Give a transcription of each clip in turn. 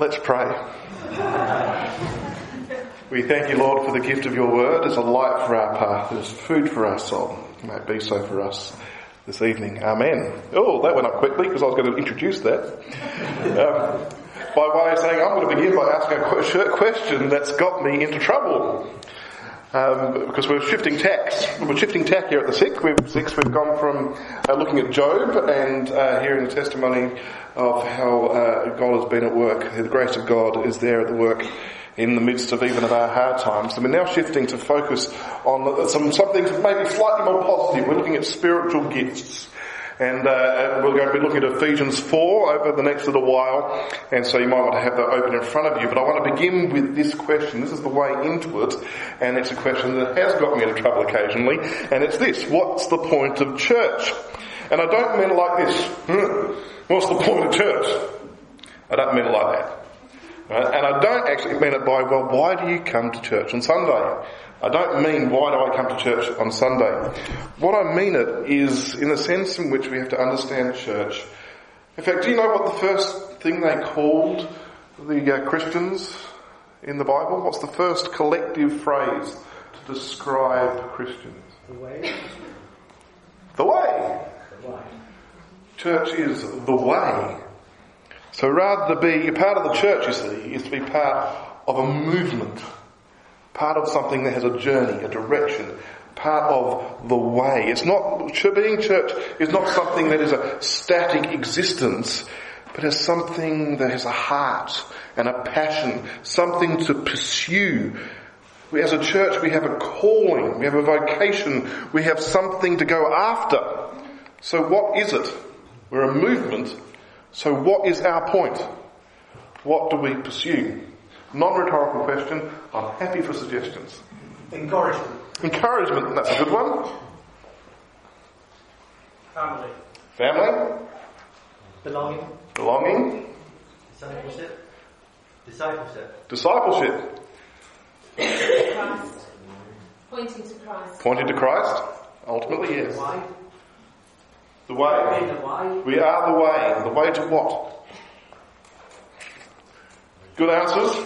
Let's pray. We thank you, Lord, for the gift of your word as a light for our path, as food for our soul. May it be so for us this evening. Amen. Oh, that went up quickly because I was going to introduce that. By way of saying, I'm going to begin by asking a question that's got me into trouble. Because we're shifting tacks. We're shifting tack here at the Sixth. We've gone from looking at Job and hearing the testimony of how God has been at work. The grace of God is there at the work in the midst of even of our hard times. And we're now shifting to focus on something maybe slightly more positive. We're looking at spiritual gifts. And we're going to be looking at Ephesians 4 over the next little while. And so you might want to have that open in front of you. But I want to begin with this question. This is the way into it. And it's a question that has got me into trouble occasionally. And it's this. What's the point of church? And I don't mean it like this. What's the point of church? I don't mean it like that. Right? And I don't actually mean it by, well, why do you come to church on Sunday? I don't mean why do I come to church on Sunday. What I mean it is in the sense in which we have to understand church. In fact, do you know what the first thing they called the Christians in the Bible? What's the first collective phrase to describe Christians? The way. The way. The way. Church is the way. So rather to be a part of the church, you see, is to be part of a movement. Part of something that has a journey, a direction, part of the way. It's not, being church is not something that is a static existence, but is something that has a heart and a passion, something to pursue. As a church, we have a calling, we have a vocation, we have something to go after. So what is it? We're a movement. So what is our point? What do we pursue? Non-rhetorical question. I'm happy for suggestions. Encouragement. Encouragement, that's a good one. Family. Family. Belonging. Belonging. Discipleship. Discipleship. Discipleship. Christ. Pointing to Christ. Pointing to Christ. Ultimately, yes. Why? The way. The way. We are the way. The way to what? Good answers?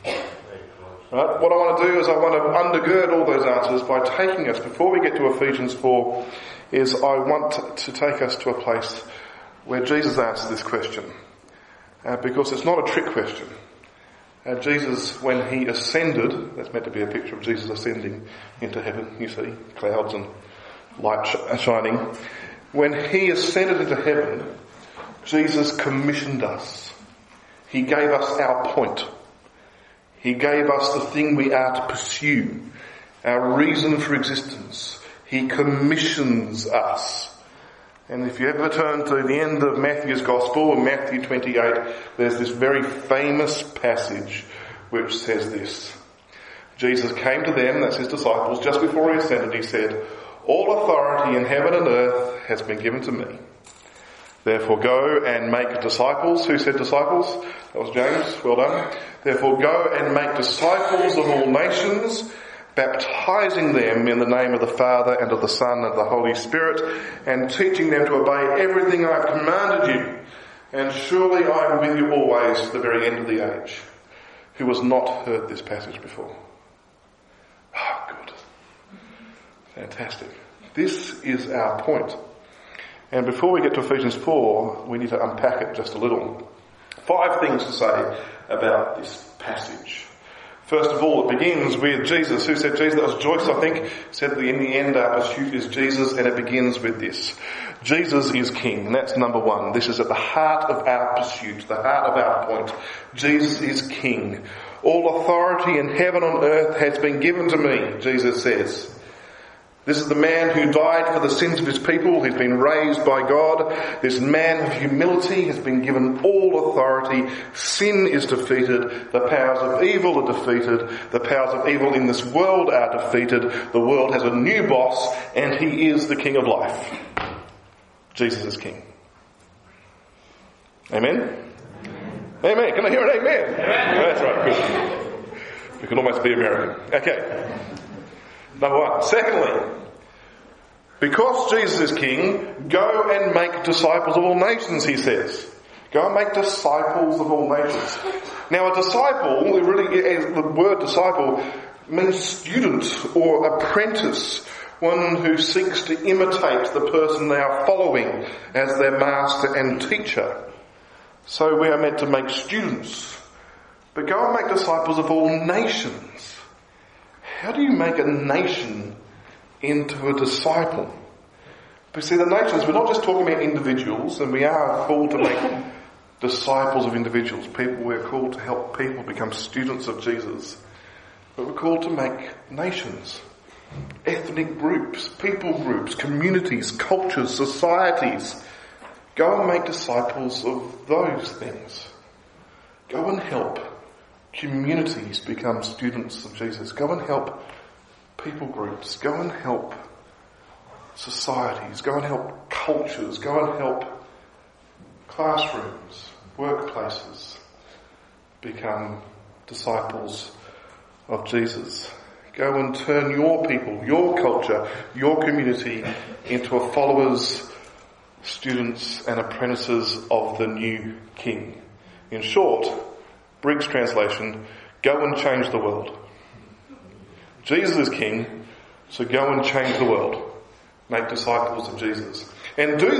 Right. What I want to do is I want to undergird all those answers by taking us, before we get to Ephesians 4, is I want to take us to a place where Jesus answers this question. Because it's not a trick question. Jesus, when he ascended, that's meant to be a picture of Jesus ascending into heaven, you see, clouds and light shining. When he ascended into heaven, Jesus commissioned us. He gave us our point. He gave us the thing we are to pursue, our reason for existence. He commissions us. And if you ever turn to the end of Matthew's Gospel, in Matthew 28, there's this very famous passage which says this. Jesus came to them, that's his disciples, just before he ascended, he said, "All authority in heaven and earth has been given to me. Therefore go and make disciples." Who said disciples? That was James. Well done. "Therefore go and make disciples of all nations, baptizing them in the name of the Father and of the Son and of the Holy Spirit, and teaching them to obey everything I have commanded you. And surely I am with you always to the very end of the age." Who has not heard this passage before? Ah, good. Fantastic. This is our point. And before we get to Ephesians 4, we need to unpack it just a little. 5 things to say about this passage. First of all, it begins with Jesus. Who said Jesus? That was Joyce, I think. Said that in the end our pursuit is Jesus, and it begins with this. Jesus is King, and that's number 1. This is at the heart of our pursuit, the heart of our point. Jesus is King. "All authority in heaven and earth has been given to me," Jesus says. This is the man who died for the sins of his people. He's been raised by God. This man of humility has been given all authority. Sin is defeated. The powers of evil are defeated. The powers of evil in this world are defeated. The world has a new boss, and he is the King of life. Jesus is King. Amen? Amen. Can I hear an amen? Amen. That's right. Good. We can almost be American. Okay. Number 1. Secondly, because Jesus is King, go and make disciples of all nations, he says. Go and make disciples of all nations. Now, a disciple, the word disciple means student or apprentice, one who seeks to imitate the person they are following as their master and teacher. So we are meant to make students. But go and make disciples of all nations. How do you make a nation into a disciple? But see, the nations, we're not just talking about individuals, and we are called to make disciples of individuals. We're called to help people become students of Jesus. But we're called to make nations, ethnic groups, people groups, communities, cultures, societies. Go and make disciples of those things. Go and help communities become students of Jesus. Go and help people groups. Go and help societies. Go and help cultures. Go and help classrooms, workplaces become disciples of Jesus. Go and turn your people, your culture, your community into a followers, students and apprentices of the new King. In short, Briggs translation, go and change the world. Jesus is King, so go and change the world. Make disciples of Jesus. And do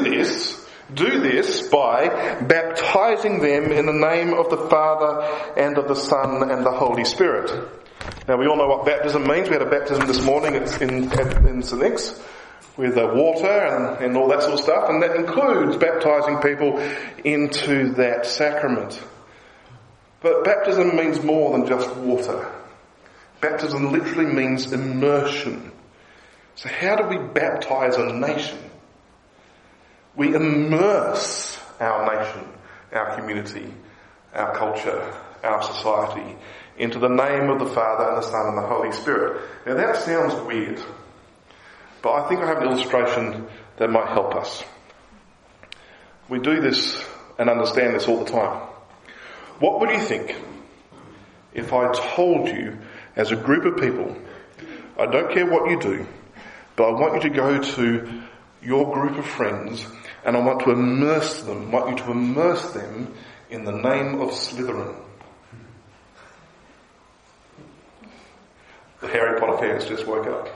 this by baptizing them in the name of the Father and of the Son and the Holy Spirit. Now we all know what baptism means. We had a baptism this morning in St. Nick's with water and all that sort of stuff, and that includes baptizing people into that sacrament. But baptism means more than just water. Baptism literally means immersion. So how do we baptize a nation? We immerse our nation, our community, our culture, our society into the name of the Father and the Son and the Holy Spirit. Now that sounds weird, but I think I have an illustration that might help us. We do this and understand this all the time. What would you think if I told you, as a group of people, I don't care what you do, but I want you to go to your group of friends and I want you to immerse them in the name of Slytherin. The Harry Potter fans just woke up.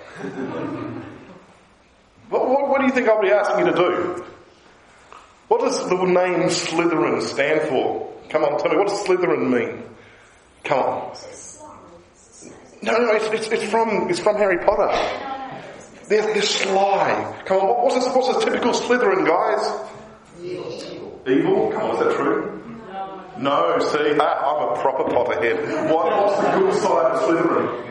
What do you think I'll be asking you to do? What does the name Slytherin stand for? Come on, tell me, what does Slytherin mean? Come on. No, it's from Harry Potter. They're sly. Come on, what's a typical Slytherin, guys? Evil? Come on, is that true? No, see, I'm a proper Potterhead. What's the good side of Slytherin?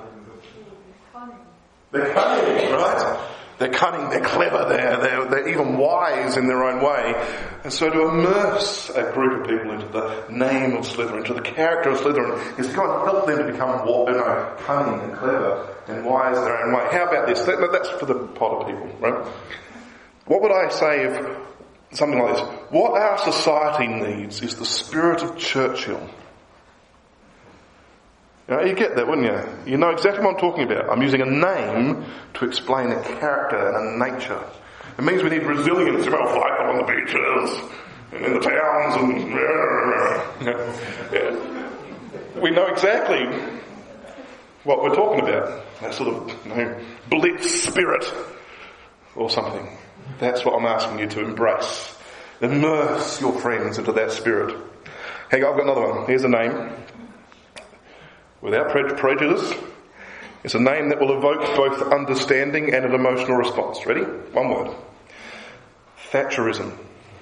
They're cunning, right? They're cunning, they're clever, they're even wise in their own way. And so to immerse a group of people into the name of Slytherin, into the character of Slytherin, is to go and help them to become cunning and clever and wise in their own way. How about this? That's for the Potter people, right? What would I say if something like this? What our society needs is the spirit of Churchill. You get that, wouldn't you? You know exactly what I'm talking about. I'm using a name to explain a character and a nature. It means we need resilience about life on the beaches and in the towns and we know exactly what we're talking about. That sort of blitz spirit or something. That's what I'm asking you to embrace. Immerse your friends into that spirit. Hey, I've got another one. Here's a name. Without prejudice, it's a name that will evoke both understanding and an emotional response. Ready? One word. Thatcherism.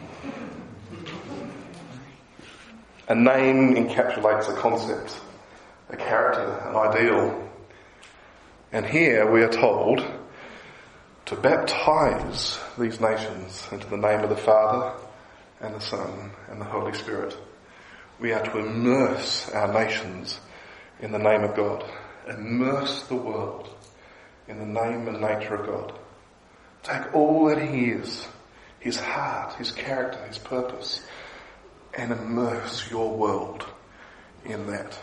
A name encapsulates a concept, a character, an ideal. And here we are told to baptize these nations into the name of the Father and the Son and the Holy Spirit. We are to immerse our nations in the name of God. Immerse the world in the name and nature of God. Take all that He is, His heart, His character, His purpose, and immerse your world in that.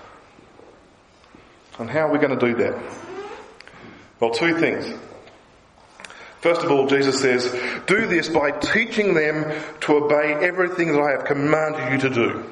And how are we going to do that? Well, two things. First of all, Jesus says, do this by teaching them to obey everything that I have commanded you to do.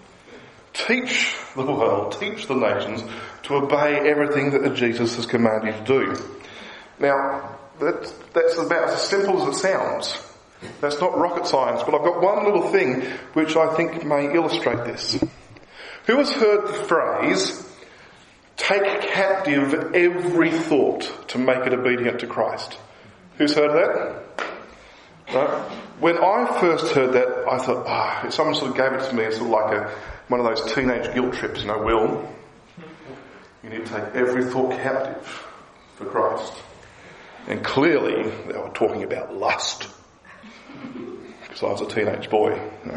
Teach the world, teach the nations to obey everything that Jesus has commanded you to do. Now, that's about as simple as it sounds. That's not rocket science, but I've got one little thing which I think may illustrate this. Who has heard the phrase, take captive every thought to make it obedient to Christ? Who's heard that? No? When I first heard that, I thought, if someone sort of gave it to me, it's sort of like one of those teenage guilt trips, Will, you need to take every thought captive for Christ. And clearly, they were talking about lust. Because I was a teenage boy.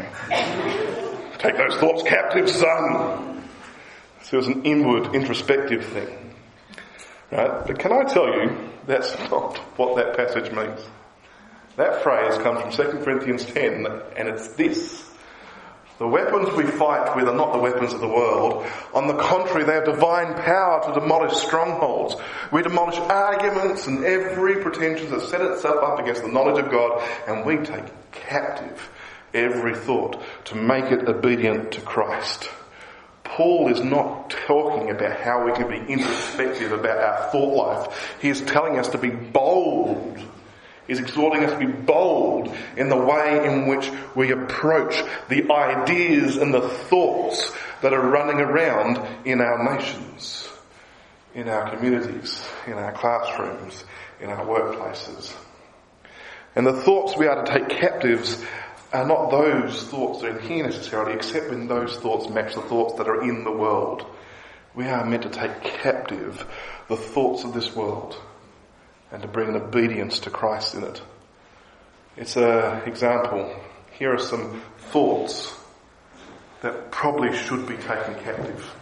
Take those thoughts captive, son. So it was an inward, introspective thing. Right? But can I tell you, that's not what that passage means. That phrase comes from 2 Corinthians 10, and it's this. The weapons we fight with are not the weapons of the world. On the contrary, they have divine power to demolish strongholds. We demolish arguments and every pretension that set itself up against the knowledge of God, and we take captive every thought to make it obedient to Christ. Paul is not talking about how we can be introspective about our thought life. He is telling us to be bold. He's exhorting us to be bold in the way in which we approach the ideas and the thoughts that are running around in our nations, in our communities, in our classrooms, in our workplaces. And the thoughts we are to take captives are not those thoughts that are in here necessarily, except when those thoughts match the thoughts that are in the world. We are meant to take captive the thoughts of this world and to bring an obedience to Christ in it. It's an example. Here are some thoughts that probably should be taken captive.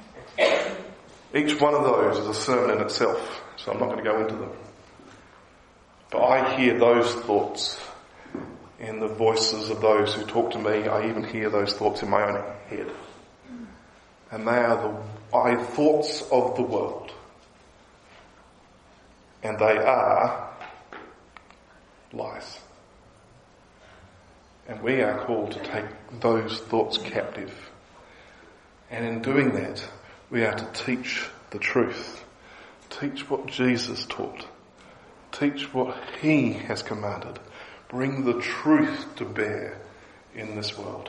Each one of those is a sermon in itself, so I'm not going to go into them. But I hear those thoughts in the voices of those who talk to me. I even hear those thoughts in my own head. And they are the thoughts of the world. And they are lies. And we are called to take those thoughts captive. And in doing that, we are to teach the truth. Teach what Jesus taught. Teach what he has commanded. Bring the truth to bear in this world.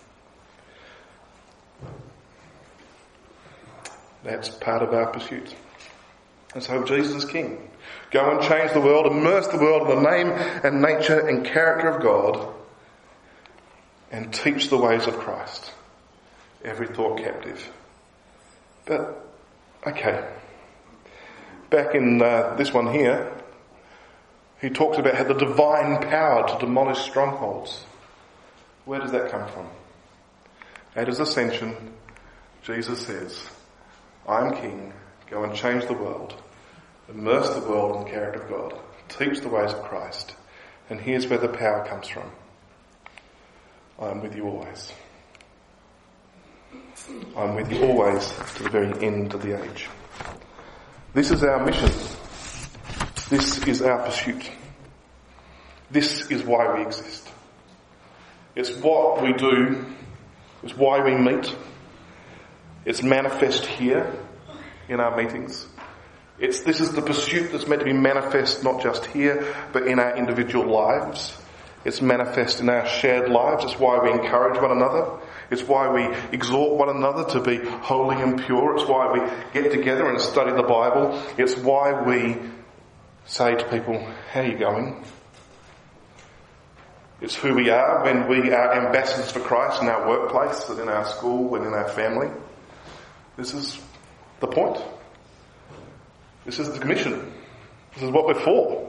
That's part of our pursuit. And so Jesus is King. Go and change the world, immerse the world in the name and nature and character of God, and teach the ways of Christ. Every thought captive. But, okay. Back in this one here, he talks about how the divine power to demolish strongholds. Where does that come from? At his ascension, Jesus says, I am King, go and change the world, immerse the world in the character of God, teach the ways of Christ, and here's where the power comes from. I am with you always. I am with you always to the very end of the age. This is our mission. This is our pursuit. This is why we exist. It's what we do. It's why we meet. It's manifest here in our meetings. This is the pursuit that's meant to be manifest not just here, but in our individual lives. It's manifest in our shared lives. It's why we encourage one another. It's why we exhort one another to be holy and pure. It's why we get together and study the Bible. It's why we say to people, how are you going? It's who we are when we are ambassadors for Christ in our workplace and in our school and in our family. This is the point. This is the commission. This is what we're for.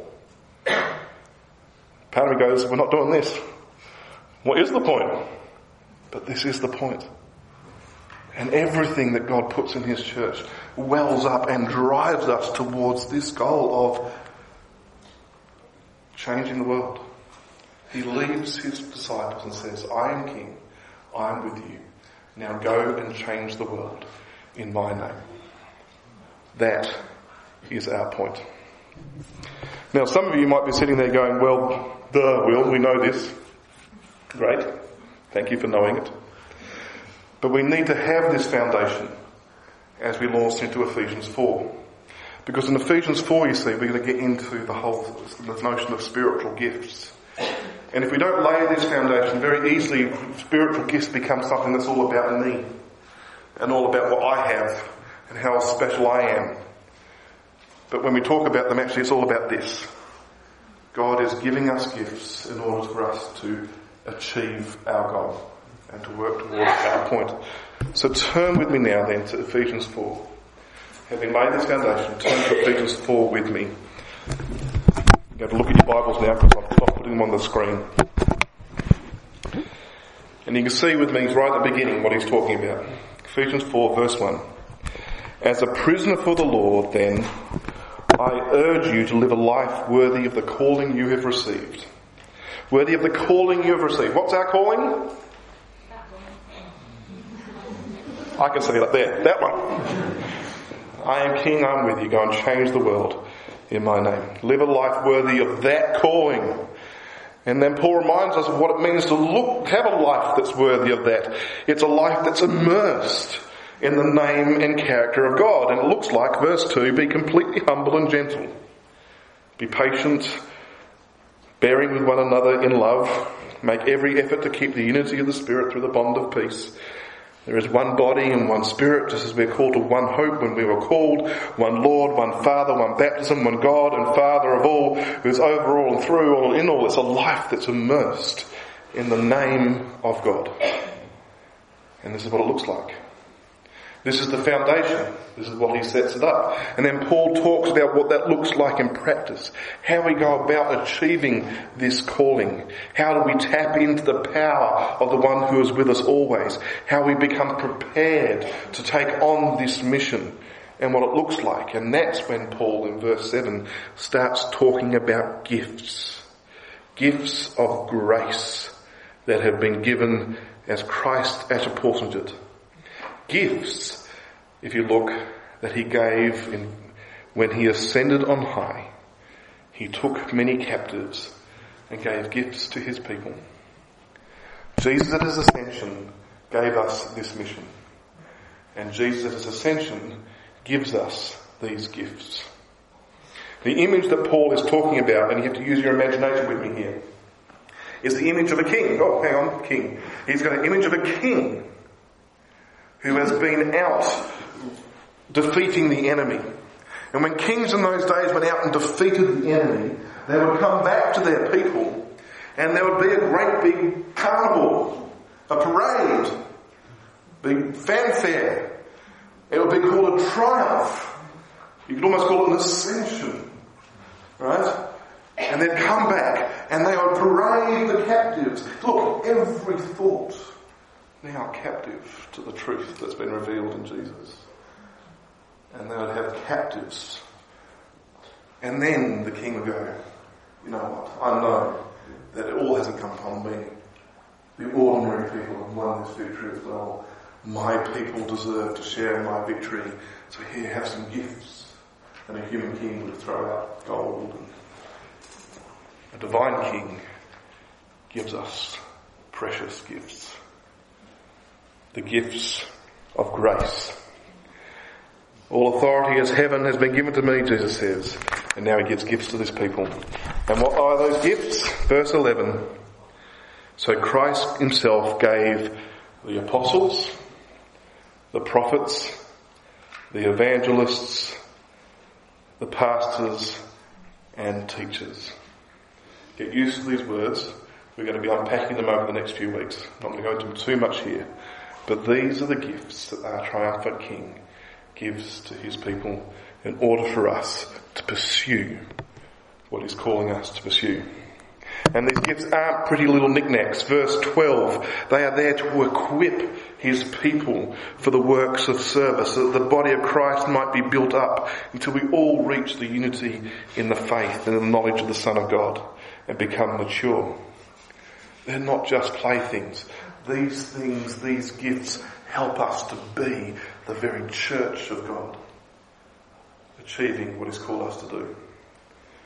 Part of me goes, we're not doing this. What is the point? But this is the point. And everything that God puts in his church wells up and drives us towards this goal of changing the world. He leaves his disciples and says, I am King, I am with you. Now go and change the world in my name. That is our point. Now, some of you might be sitting there going, well, Will, we know this. Great. Thank you for knowing it. But we need to have this foundation as we launch into Ephesians 4. Because in Ephesians 4, you see, we're going to get into the notion of spiritual gifts. And if we don't lay this foundation, very easily spiritual gifts become something that's all about me. And all about what I have and how special I am. But when we talk about them, actually it's all about this. God is giving us gifts in order for us to achieve our goal and to work towards our point. So turn with me now then to Ephesians 4. Having laid this foundation, turn to Ephesians 4 with me. You have to look at your Bibles now because I'm not putting them on the screen. And you can see with me right at the beginning what he's talking about. Ephesians 4 verse 1. As a prisoner for the Lord, then, I urge you to live a life worthy of the calling you have received. Worthy of the calling you have received. What's our calling? I can see it up there. That one. I am King, I'm with you. Go and change the world in my name. Live a life worthy of that calling. And then Paul reminds us of what it means to have a life that's worthy of that. It's a life that's immersed in the name and character of God. And it looks like, verse 2, be completely humble and gentle. Be patient, bearing with one another in love. Make every effort to keep the unity of the Spirit through the bond of peace. There is one body and one Spirit, just as we are called to one hope when we were called, one Lord, one Father, one baptism, one God and Father of all, who is over all and through all and in all. It's a life that's immersed in the name of God. And this is what it looks like. This is the foundation. This is what he sets it up. And then Paul talks about what that looks like in practice. How we go about achieving this calling. How do we tap into the power of the one who is with us always. How we become prepared to take on this mission and what it looks like. And that's when Paul in verse 7 starts talking about gifts. Gifts of grace that have been given as Christ has apportioned it. Gifts, if you look, that he gave when he ascended on high. He took many captives and gave gifts to his people. Jesus at his ascension gave us this mission. And Jesus at his ascension gives us these gifts. The image that Paul is talking about, and you have to use your imagination with me here, is the image of a king. Oh, hang on, king. He's got an image of a king who has been out defeating the enemy. And when kings in those days went out and defeated the enemy, they would come back to their people and there would be a great big carnival, a parade, big fanfare. It would be called a triumph. You could almost call it an ascension. Right? And they'd come back and they would parade the captives. Look, every thought now captive to the truth that's been revealed in Jesus. And they would have captives. And then the king would go, you know what, I know that it all hasn't come upon me. The ordinary people have won this victory as well. My people deserve to share in my victory. So here, have some gifts. And a human king would throw out gold. And a divine king gives us precious gifts. The gifts of grace. All authority as heaven has been given to me, Jesus says. And now he gives gifts to this people. And what are those gifts? Verse 11. So Christ himself gave the apostles, the prophets, the evangelists, the pastors, and teachers. Get used to these words. We're going to be unpacking them over the next few weeks. I'm not going to go into too much here. But these are the gifts that our triumphant King gives to his people in order for us to pursue what he's calling us to pursue. And these gifts aren't pretty little knickknacks. Verse 12, they are there to equip his people for the works of service, so that the body of Christ might be built up until we all reach the unity in the faith and in the knowledge of the Son of God and become mature. They're not just playthings. These things, these gifts help us to be the very church of God, achieving what he's called us to do.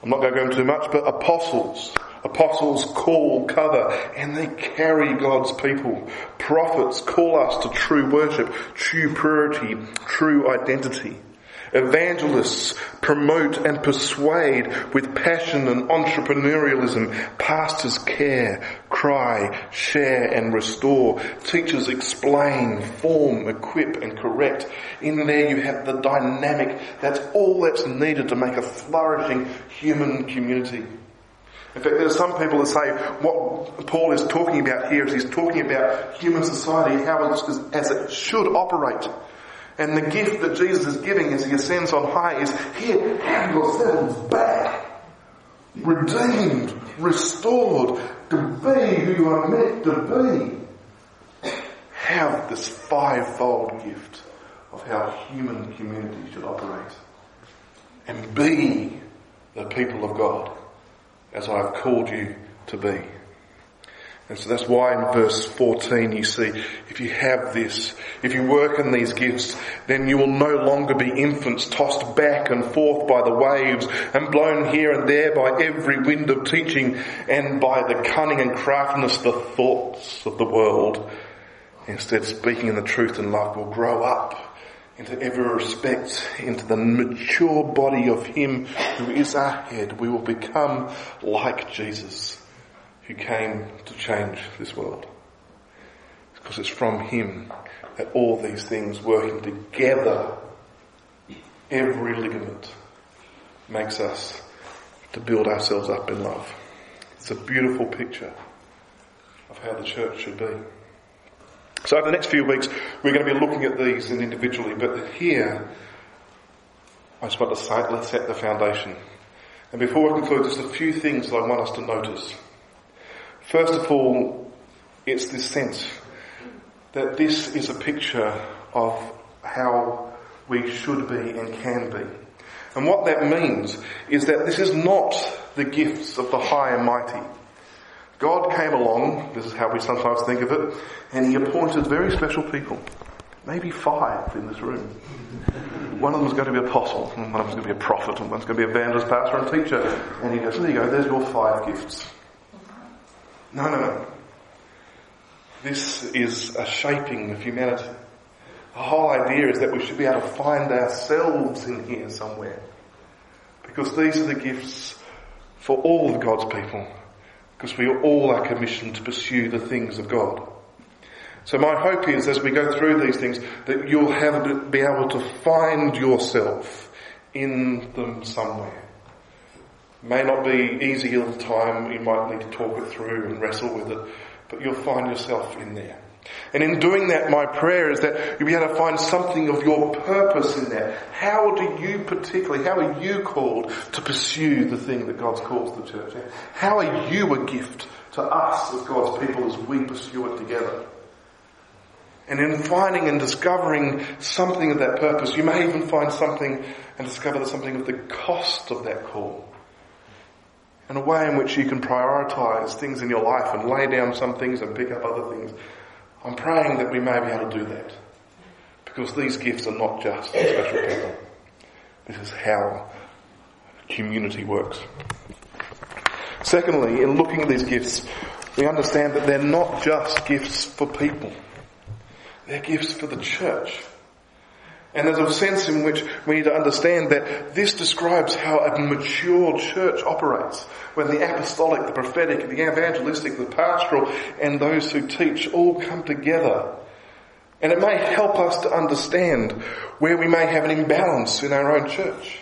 I'm not going to go into too much, but apostles. Apostles call, cover, and they carry God's people. Prophets call us to true worship, true purity, true identity. Evangelists promote and persuade with passion and entrepreneurialism. Pastors care, cry, share and restore. Teachers explain, form, equip and correct. In there you have the dynamic. That's all that's needed to make a flourishing human community. In fact, there are some people that say what Paul is talking about here is he's talking about human society, how it is, as it should operate. And the gift that Jesus is giving as he ascends on high is, here, have yourselves back. Redeemed, restored, to be who you are meant to be. Have this fivefold gift of how human community should operate. And be the people of God, as I have called you to be. And so that's why in verse 14 you see, if you have this, if you work in these gifts, then you will no longer be infants tossed back and forth by the waves and blown here and there by every wind of teaching and by the cunning and craftiness of the thoughts of the world. Instead, speaking in the truth and love, will grow up into every respect, into the mature body of Him who is our head. We will become like Jesus, who came to change this world. Because it's from Him that all these things working together, every ligament, makes us to build ourselves up in love. It's a beautiful picture of how the church should be. So over the next few weeks, we're going to be looking at these individually, but here, I just want to say, let's set the foundation. And before we conclude, there's a few things that I want us to notice. First of all, it's this sense that this is a picture of how we should be and can be. And what that means is that this is not the gifts of the high and mighty. God came along, this is how we sometimes think of it, and He appointed very special people. Maybe 5 in this room. One of them is going to be an apostle, and one of them is going to be a prophet, and one's going to be evangelist, pastor and teacher. And He goes, there you go, there's your 5 gifts. No. This is a shaping of humanity. The whole idea is that we should be able to find ourselves in here somewhere. Because these are the gifts for all of God's people. Because we all are commissioned to pursue the things of God. So my hope is, as we go through these things, that you'll be able to find yourself in them somewhere. May not be easy all the time, you might need to talk it through and wrestle with it, but you'll find yourself in there. And in doing that, my prayer is that you'll be able to find something of your purpose in that. How are you called to pursue the thing that God's called the church? How are you a gift to us as God's people as we pursue it together? And in finding and discovering something of that purpose, you may even find something and discover something of the cost of that call. And a way in which you can prioritise things in your life and lay down some things and pick up other things. I'm praying that we may be able to do that. Because these gifts are not just for special people. This is how community works. Secondly, in looking at these gifts, we understand that they're not just gifts for people. They're gifts for the church. And there's a sense in which we need to understand that this describes how a mature church operates. When the apostolic, the prophetic, the evangelistic, the pastoral, and those who teach all come together. And it may help us to understand where we may have an imbalance in our own church.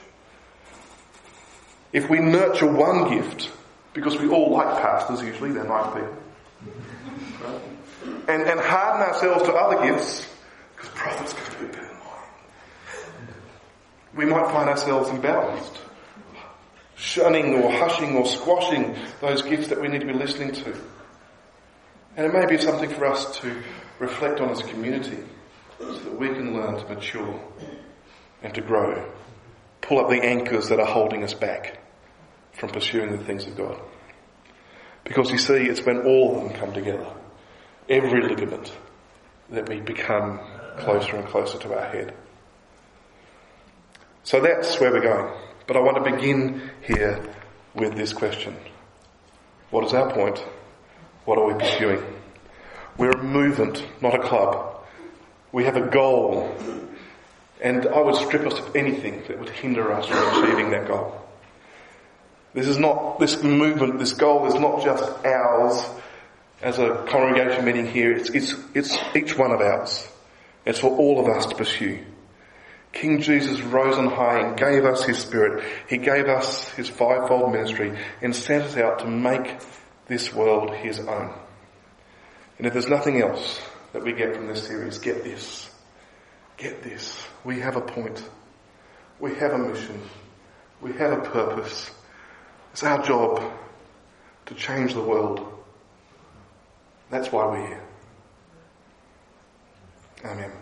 If we nurture one gift, because we all like pastors usually, they're nice people. Right? And harden ourselves to other gifts, because prophets going to be better than mine. We might find ourselves imbalanced, shunning or hushing or squashing those gifts that we need to be listening to. And it may be something for us to reflect on as a community so that we can learn to mature and to grow. Pull up the anchors that are holding us back from pursuing the things of God. Because you see, it's when all of them come together, every ligament, that we become closer and closer to our head. So that's where we're going. But I want to begin here with this question. What is our point? What are we pursuing? We're a movement, not a club. We have a goal, and I would strip us of anything that would hinder us from achieving that goal. This movement, this goal is not just ours as a congregation meeting here, it's each one of ours. It's for all of us to pursue. King Jesus rose on high and gave us his Spirit. He gave us his fivefold ministry and sent us out to make this world his own. And if there's nothing else that we get from this series, get this. Get this. We have a point. We have a mission. We have a purpose. It's our job to change the world. That's why we're here. Amen.